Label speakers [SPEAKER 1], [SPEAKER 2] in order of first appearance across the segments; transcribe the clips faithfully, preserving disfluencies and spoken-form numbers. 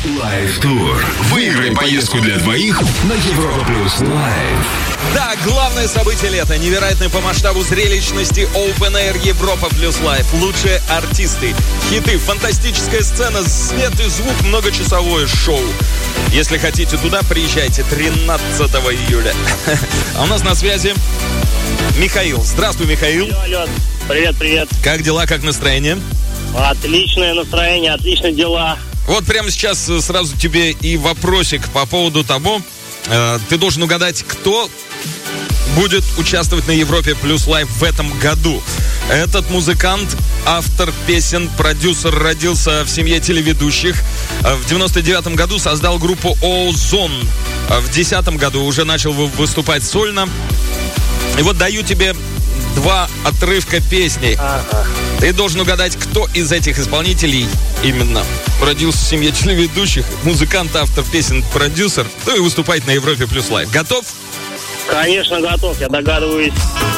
[SPEAKER 1] Live Tour. Выиграй поездку для двоих на Европа Плюс Live.
[SPEAKER 2] Да, главное событие лета. Невероятное по масштабу зрелищности Open Air Европа Плюс Live. Лучшие артисты, хиты, фантастическая сцена, свет и звук, многочасовое шоу. Если хотите туда, приезжайте тринадцатого июля. А у нас на связи Михаил. Здравствуй, Михаил.
[SPEAKER 3] Алло, алло. Привет, привет.
[SPEAKER 2] Как дела, как настроение?
[SPEAKER 3] Отличное настроение, отличные дела.
[SPEAKER 2] Вот прямо сейчас сразу тебе и вопросик по поводу того, э, ты должен угадать, кто будет участвовать на Европе Плюс Лайв в этом году. Этот музыкант, автор песен, продюсер, родился в семье телеведущих. В девяносто девятом году создал группу Озон. В десятом году уже начал выступать сольно. И вот даю тебе два отрывка песни.
[SPEAKER 3] Ага.
[SPEAKER 2] Ты должен угадать, кто из этих исполнителей именно родился в семье телеведущих, музыкант, автор песен, продюсер, ну и выступает на Европе Плюс Лайв. Готов?
[SPEAKER 3] Конечно, готов, я догадываюсь.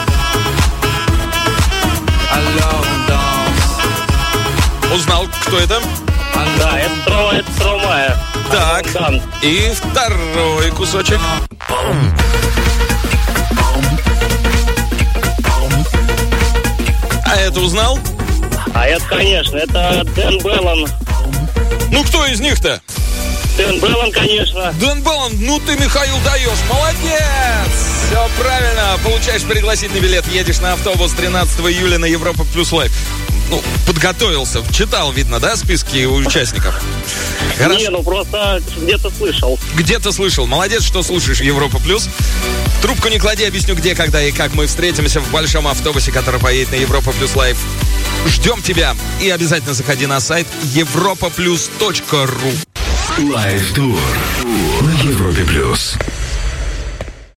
[SPEAKER 2] Узнал, кто это?
[SPEAKER 3] Да, это Трома, это Тромая.
[SPEAKER 2] Так, и второй кусочек. А это узнал?
[SPEAKER 3] А это, конечно, это Дэн Беллан.
[SPEAKER 2] Ну, кто из них-то?
[SPEAKER 3] Дэн Беллан, конечно.
[SPEAKER 2] Дэн Беллан, ну ты, Михаил, даешь. Молодец! Все правильно. Получаешь пригласительный билет, едешь на автобус тринадцатого июля на Европа Плюс Лайв. Ну, подготовился, читал, видно, да, списки участников? Хорошо.
[SPEAKER 3] Не, ну просто где-то слышал.
[SPEAKER 2] Где-то слышал. Молодец, что слушаешь Европа Плюс. Трубку не клади, объясню, где, когда и как мы встретимся в большом автобусе, который поедет на Европа Плюс Лайв. Ждем тебя. И обязательно заходи на сайт европа плюс точка ру.
[SPEAKER 1] Live Tour на Европе Плюс.